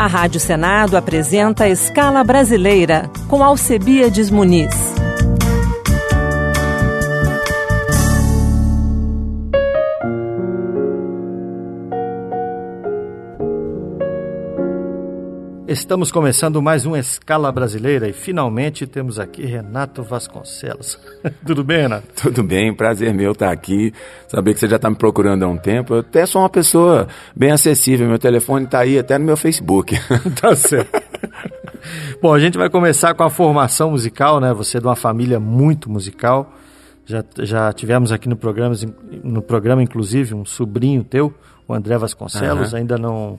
A Rádio Senado apresenta Escala Brasileira, com Alcebiades Muniz. Estamos começando mais uma Escala Brasileira e finalmente temos aqui Renato Vasconcelos. Tudo bem, Renato? Tudo bem, prazer meu estar aqui, saber que você já está me procurando há um tempo. Eu até sou uma pessoa bem acessível, meu telefone está aí até no meu Facebook. Tá certo. Bom, a gente vai começar com a formação musical, né? Você é de uma família muito musical. Já tivemos aqui no programa, inclusive, um sobrinho teu, o André Vasconcelos, ainda não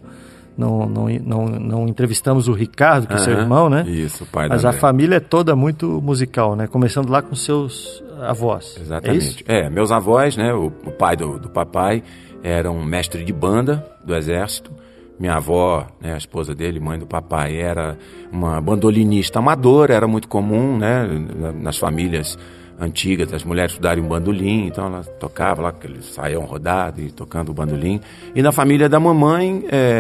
entrevistamos o Ricardo, que é seu irmão, né? Isso, o pai do Mas André. A família é toda muito musical, né? Começando lá com seus avós. Exatamente. Meus avós, né? O pai do papai era um mestre de banda do Exército. Minha avó, né, a esposa dele, mãe do papai, era uma bandolinista amadora. Era muito comum, né? Nas famílias antigas, as mulheres estudarem um bandolim, então ela tocava lá, eles saíam rodado e tocando o bandolim. E na família da mamãe,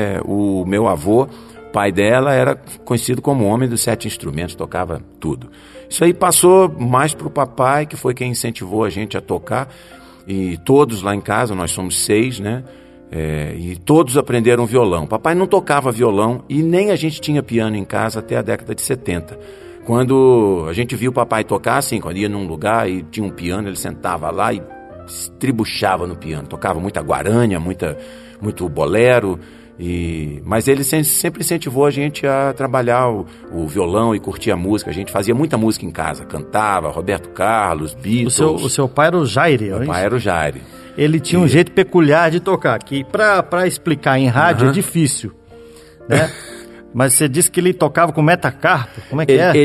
o meu avô, pai dela, era conhecido como o homem dos 7 instrumentos, tocava tudo. Isso aí passou mais para o papai, que foi quem incentivou a gente a tocar, e todos lá em casa, nós somos 6, né? E todos aprenderam violão. Papai não tocava violão e nem a gente tinha piano em casa até a década de 70. Quando a gente viu o papai tocar, assim, quando ia num lugar e tinha um piano, ele sentava lá e estribuchava no piano. Tocava muita guarânia, muito bolero. Mas ele sempre incentivou a gente a trabalhar o violão e curtir a música. A gente fazia muita música em casa, cantava, Roberto Carlos, Beatles. O seu pai era o Jaire, Meu pai era o Jaire. Ele tinha um jeito peculiar de tocar, que para explicar em rádio é difícil, né? Mas você disse que ele tocava com metacarpo, como é que é?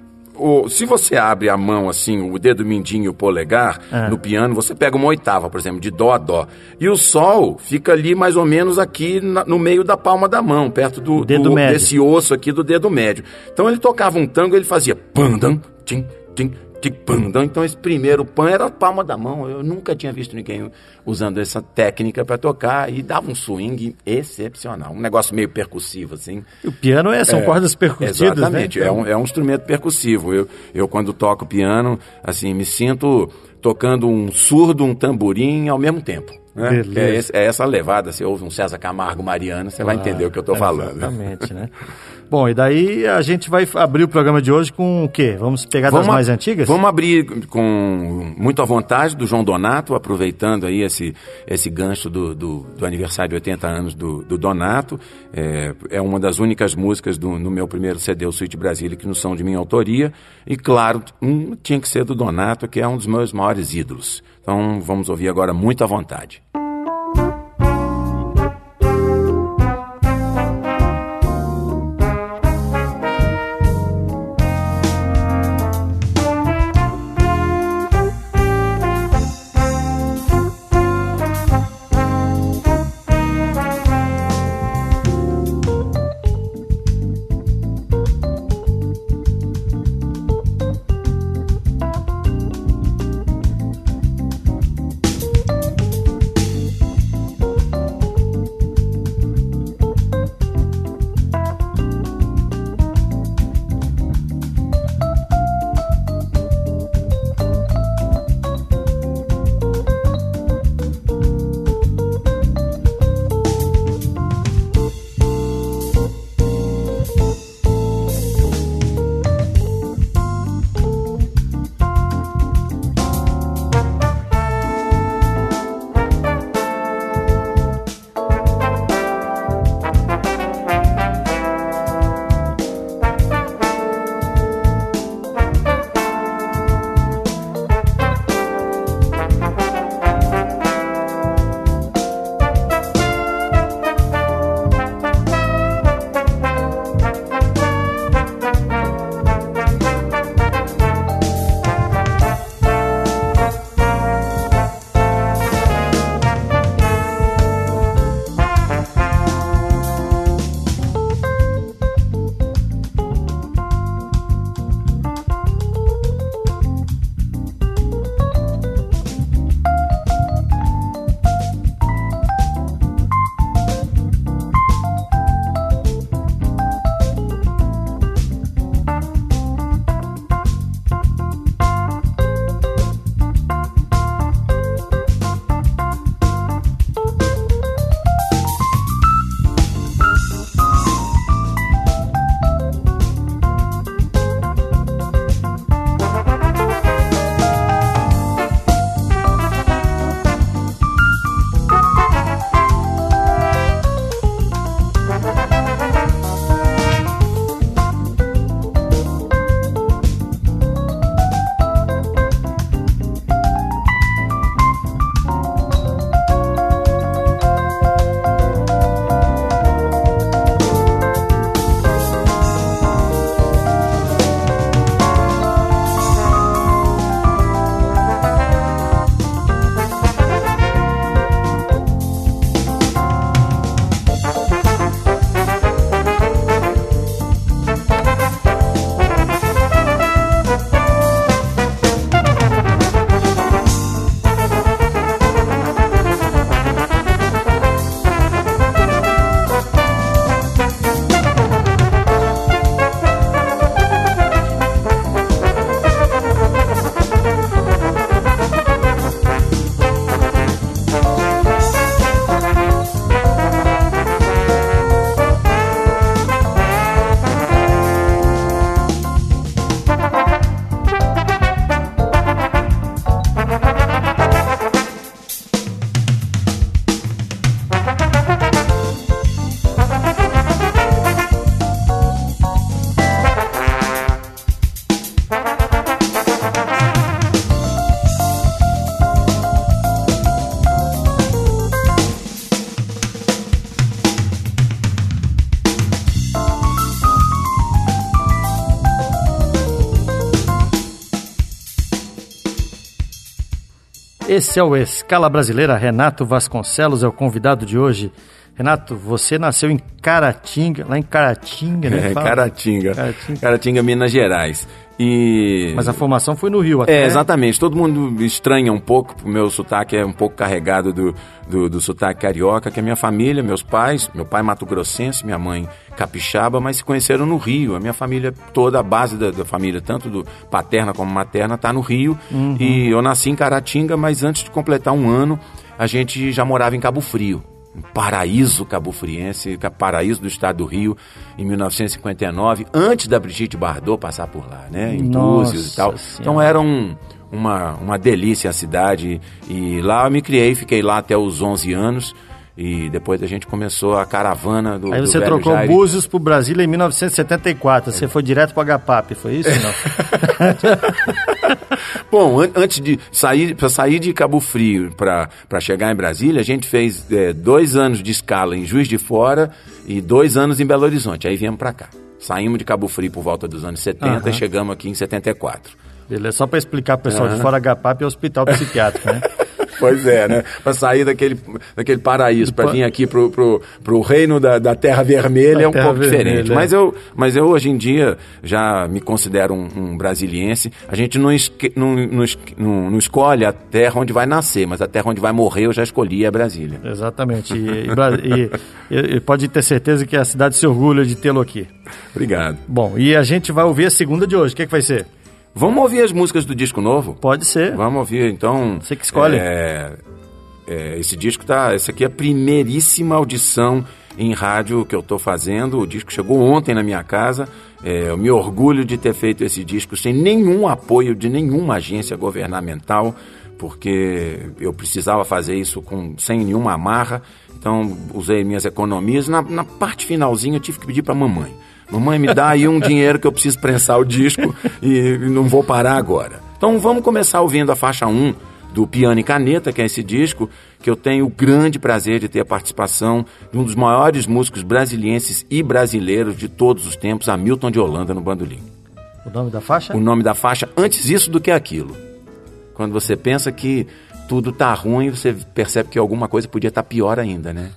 Se você abre a mão assim, o dedo mindinho e o polegar, no piano, você pega uma oitava, por exemplo, de dó a dó. E o sol fica ali mais ou menos aqui no meio da palma da mão, perto desse osso aqui do dedo médio. Então ele tocava um tango, ele fazia pandam, tim, tim, então esse primeiro pan era a palma da mão. Eu nunca tinha visto ninguém usando essa técnica para tocar e dava um swing excepcional, um negócio meio percussivo assim. E o piano são cordas percutidas, exatamente, né? É um instrumento percussivo. Eu quando toco piano, assim, me sinto tocando um surdo, um tamborim ao mesmo tempo. Né? É essa levada. Você ouve um César Camargo Mariano, você vai entender o que eu estou falando. Exatamente, né? Bom, e daí a gente vai abrir o programa de hoje com o quê? Vamos pegar das mais antigas? Vamos abrir com muito à vontade do João Donato, aproveitando aí esse gancho do aniversário de 80 anos do Donato. É uma das únicas músicas no meu primeiro CD, o Suite Brasília, que não são de minha autoria. E claro, tinha que ser do Donato, que é um dos meus maiores ídolos. Então vamos ouvir agora muito à vontade. Esse é o Escala Brasileira. Renato Vasconcelos é o convidado de hoje. Renato, você nasceu em Caratinga, lá em Caratinga, né? Caratinga, Minas Gerais. Mas a formação foi no Rio até. Exatamente. Todo mundo estranha um pouco, o meu sotaque é um pouco carregado do sotaque carioca, que a minha família, meus pais, meu pai mato-grossense, minha mãe capixaba, mas se conheceram no Rio. A minha família toda, a base da família, tanto do paterna como materna, está no Rio. Uhum. E eu nasci em Caratinga, mas antes de completar um ano, a gente já morava em Cabo Frio. Um paraíso cabofriense, paraíso do estado do Rio, em 1959, antes da Brigitte Bardot passar por lá, né? Em Búzios e tal. Senhora. Então era uma delícia a cidade. E lá eu me criei, fiquei lá até os 11 anos. E depois a gente começou a caravana do Aí você do trocou Jair. Búzios para Brasília em 1974. Você foi direto para Agapap, foi isso ou não? Bom, antes de sair de Cabo Frio para chegar em Brasília, a gente fez 2 anos de escala em Juiz de Fora e 2 anos em Belo Horizonte. Aí viemos para cá. Saímos de Cabo Frio por volta dos anos 70 e chegamos aqui em 74. Beleza, só para explicar para o pessoal de fora, Agapap é hospital psiquiátrico, né? Pois é, né? Para sair daquele paraíso, para vir aqui pro reino da Terra Vermelha é um pouco diferente. Mas eu hoje em dia já me considero um brasiliense. A gente não escolhe a terra onde vai nascer, mas a terra onde vai morrer eu já escolhi, é Brasília. Exatamente. E pode ter certeza que a cidade se orgulha de tê-lo aqui. Obrigado. Bom, e a gente vai ouvir a segunda de hoje. O que vai ser? Vamos ouvir as músicas do disco novo? Pode ser. Vamos ouvir, então. Você que escolhe. Esse disco essa aqui é a primeiríssima audição em rádio que eu estou fazendo. O disco chegou ontem na minha casa. Eu me orgulho de ter feito esse disco sem nenhum apoio de nenhuma agência governamental, porque eu precisava fazer isso sem nenhuma amarra. Então, usei minhas economias. Na parte finalzinha, eu tive que pedir para a mamãe. Mamãe, me dá aí um dinheiro que eu preciso prensar o disco e não vou parar agora. Então vamos começar ouvindo a faixa 1 do Piano e Caneta, que é esse disco, que eu tenho o grande prazer de ter a participação de um dos maiores músicos brasilienses e brasileiros de todos os tempos, Hamilton de Holanda, no bandolim. O nome da faixa? O nome da faixa, Antes Isso do Que Aquilo. Quando você pensa que tudo tá ruim, você percebe que alguma coisa podia estar pior ainda, né?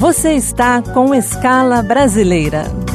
Você está com Escala Brasileira,